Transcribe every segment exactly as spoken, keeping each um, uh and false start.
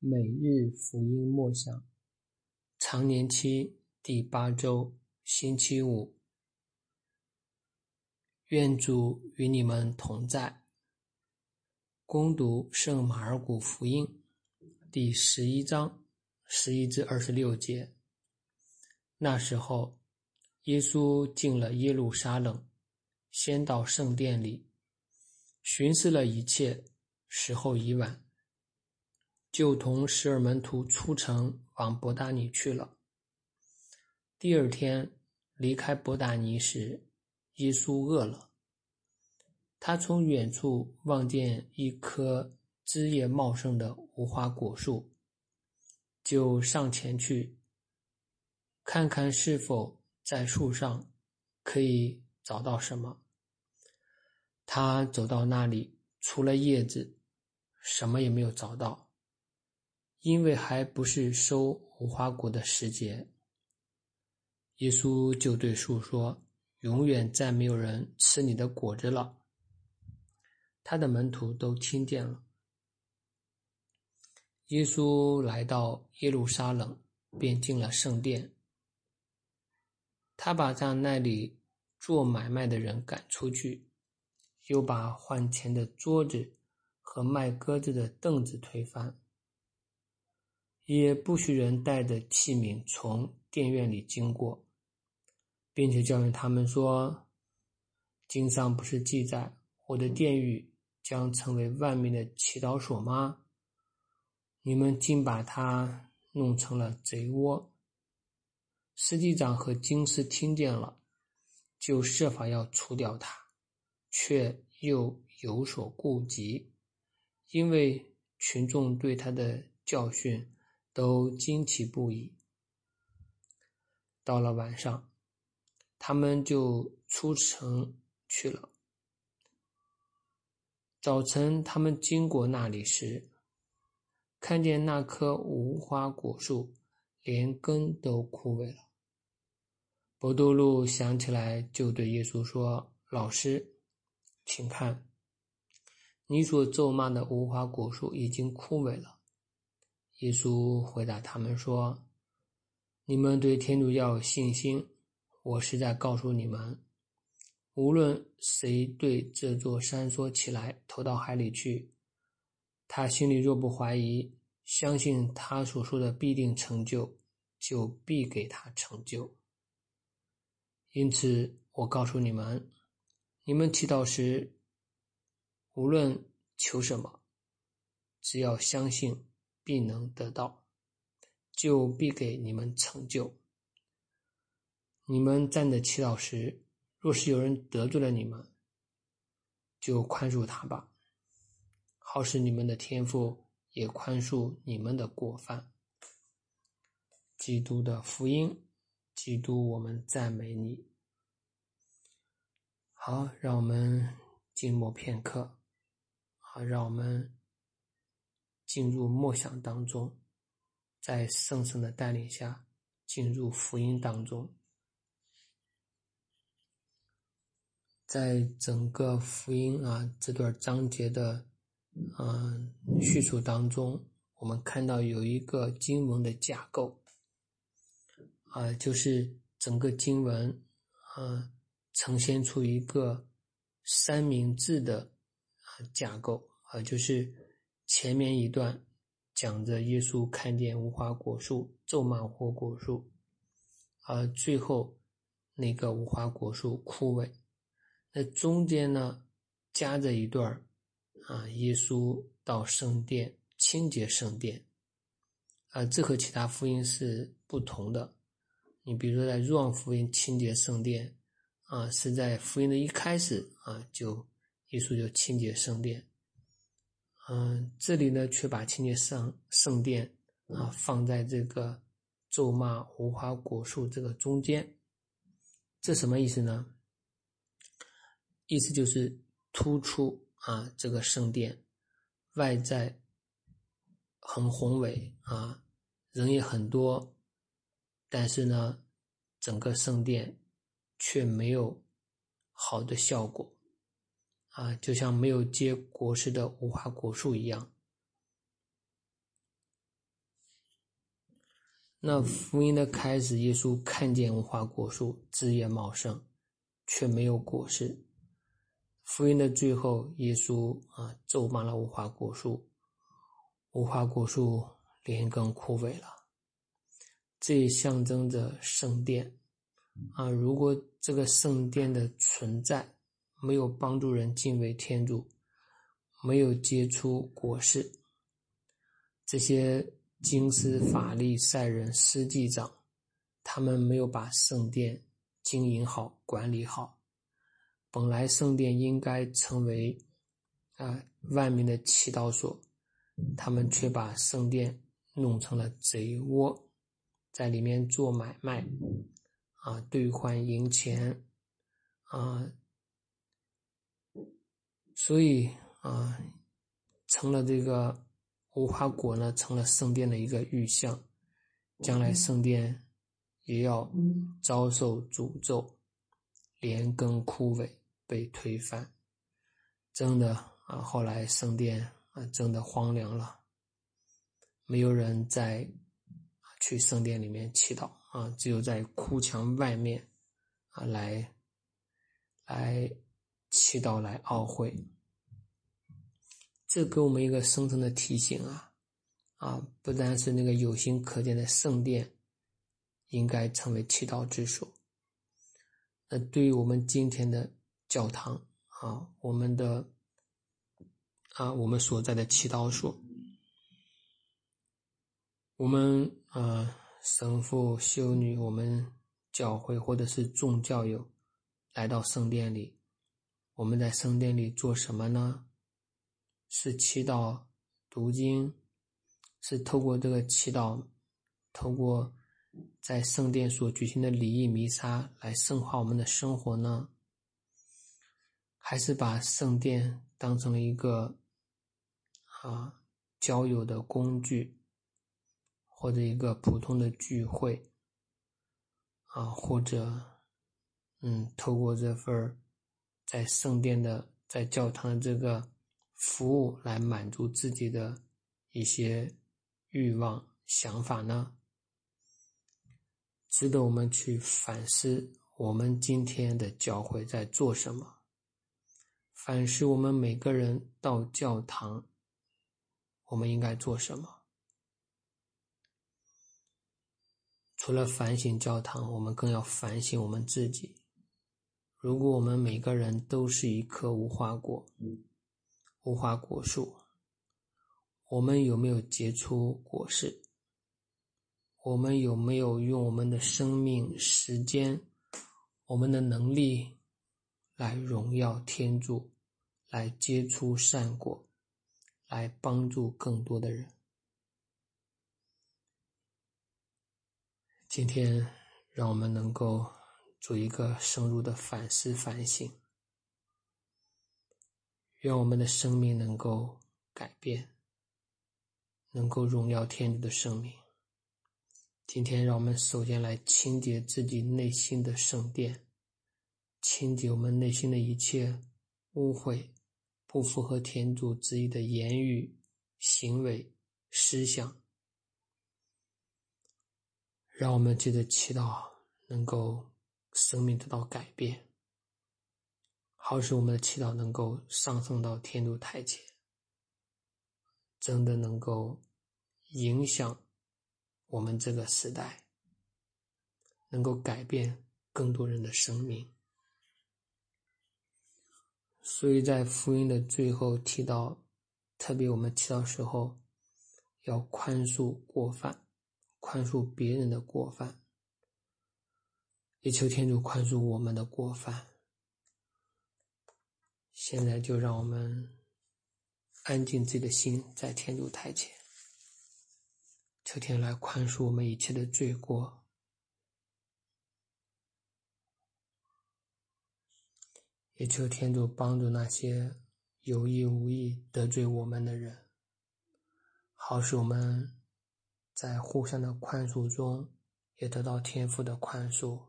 每日福音默想，常年期第八周，星期五。愿主与你们同在。恭读圣马尔谷福音第十一章十一至二十六节。那时候，耶稣进了耶路撒冷，先到圣殿里，巡视了一切，时候已晚，就同十二门徒出城往伯大尼去了。第二天离开伯大尼时，耶稣饿了。他从远处望见一棵枝叶茂盛的无花果树，就上前去，看看是否在树上可以找到什么。他走到那里，除了叶子，什么也没有找到，因为还不是收无花果的时节。耶稣就对树说：“永远再没有人吃你的果子了。”他的门徒都听见了。耶稣来到耶路撒冷，便进了圣殿。他把在那里做买卖的人赶出去，又把换钱的桌子和卖鸽子的凳子推翻，也不许人带着器皿从殿院里经过，并且教训他们说：“经上不是记载，我的殿宇将成为万民的祈祷所吗？你们竟把它弄成了贼窝。”司祭长和经师听见了，就设法要除掉他，却又有所顾忌，因为群众对他的教训都惊奇不已。到了晚上，他们就出城去了。早晨他们经过那里时，看见那棵无花果树连根都枯萎了。伯多禄想起来，就对耶稣说：“老师，请看，你所咒骂的无花果树已经枯萎了。”耶稣回答他们说：“你们对天主要有信心，我实在告诉你们，无论谁对这座山说起来，投到海里去，他心里若不怀疑，相信他所说的必定成就，就必给他成就。因此，我告诉你们，你们祈祷时，无论求什么，只要相信，必能得到，就必给你们成就。你们站着祈祷时，若是有人得罪了你们，就宽恕他吧，好使你们的天父也宽恕你们的过犯。基督的福音。基督，我们赞美你。好，让我们静默片刻，好，让我们进入默想当中，在圣神的带领下进入福音当中。在整个福音啊这段章节的嗯、呃、叙述当中，我们看到有一个经文的架构啊、呃，就是整个经文呃呈现出一个三明治的呃架构啊、呃，就是前面一段讲着耶稣看见无花果树，咒骂无花果树，而、呃、最后那个无花果树枯萎。那中间呢，夹着一段啊，耶稣到圣殿清洁圣殿啊，这和其他福音是不同的。你比如说在若望福音清洁圣殿啊，是在福音的一开始啊，就耶稣就清洁圣殿。嗯、啊，这里呢却把清洁圣圣殿啊放在这个咒骂无花果树这个中间，这什么意思呢？意思就是突出啊，这个圣殿外在很宏伟啊，人也很多，但是呢，整个圣殿却没有好的效果啊，就像没有结果实的无花果树一样。 那福音的开始，耶稣看见无花果树枝叶茂盛，却没有果实。福音的最后，耶稣啊咒骂了无花果树，无花果树连根枯萎了。这也象征着圣殿啊，如果这个圣殿的存在没有帮助人敬畏天主，没有结出果实，这些经师法利赛人司祭长，他们没有把圣殿经营好管理好，本来圣殿应该成为啊万民的祈祷所，他们却把圣殿弄成了贼窝，在里面做买卖啊，兑换银钱啊，所以啊成了这个无花果呢，成了圣殿的一个预象，将来圣殿也要遭受诅咒，连根枯萎，被推翻。真的啊，后来圣殿啊真的荒凉了，没有人再去圣殿里面祈祷啊，只有在哭墙外面啊来来祈祷，来懊悔。这给我们一个深层的提醒啊啊，不单是那个有形可见的圣殿应该成为祈祷之所，那对于我们今天的教堂啊，我们的啊我们所在的祈祷所，我们啊神父修女，我们教会或者是众教友来到圣殿里，我们在圣殿里做什么呢？是祈祷读经，是透过这个祈祷，透过在圣殿所举行的礼仪弥撒来圣化我们的生活呢？还是把圣殿当成了一个啊交友的工具，或者一个普通的聚会啊，或者嗯透过这份在圣殿的在教堂的这个服务来满足自己的一些欲望想法呢？值得我们去反思我们今天的教会在做什么，反思我们每个人到教堂我们应该做什么。除了反省教堂，我们更要反省我们自己。如果我们每个人都是一棵无花果无花果树，我们有没有结出果实？我们有没有用我们的生命、时间、我们的能力来荣耀天主，来结出善果，来帮助更多的人？今天让我们能够做一个深入的反思反省，愿我们的生命能够改变，能够荣耀天主的生命。今天让我们首先来清洁自己内心的圣殿，清洁我们内心的一切污秽，不符合天主旨意的言语、行为、思想。让我们借着祈祷能够生命得到改变，好使我们的祈祷能够上升到天主台前，真的能够影响我们这个时代，能够改变更多人的生命。所以在福音的最后提到，特别我们祈祷时候要宽恕过犯，宽恕别人的过犯，也求天主宽恕我们的过犯。现在就让我们安静自己的心，在天主台前，求天来宽恕我们一切的罪过，也求天主帮助那些有意无意得罪我们的人，好使我们在互相的宽恕中也得到天父的宽恕。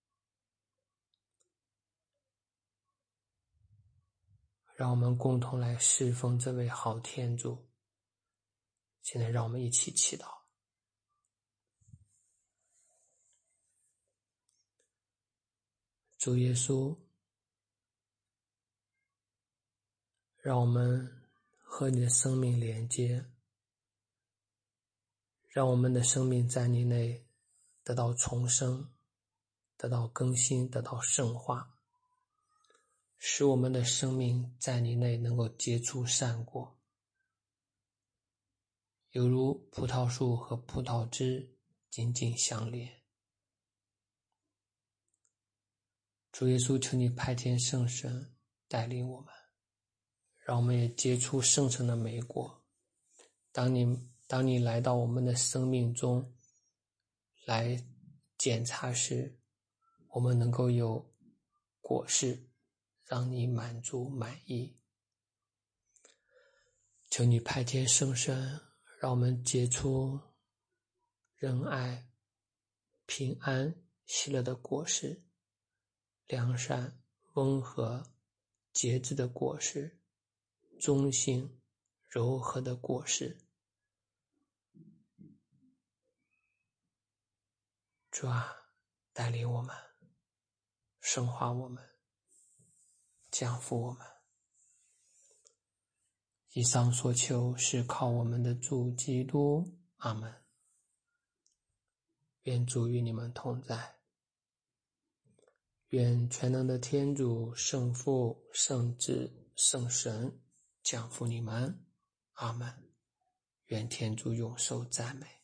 让我们共同来侍奉这位好天主。现在让我们一起祈祷。 主耶稣，让我们和你的生命连接，让我们的生命在你内得到重生，得到更新，得到圣化，使我们的生命在你内能够结出善果，犹如葡萄树和葡萄枝紧紧相连。主耶稣，求你派遣圣神带领我们，让我们也结出圣神的美果。当你当你来到我们的生命中来检查时，我们能够有果实，让你满足满意。求你派遣圣神，让我们结出仁爱、平安、喜乐的果实，良善、温和、节制的果实，忠信、柔和的果实。主啊，带领我们，升华我们，降服我们。以上所求是靠我们的主基督。阿们。愿主与你们同在。愿全能的天主、圣父、圣子、圣神降福你们。阿们。愿天主永受赞美。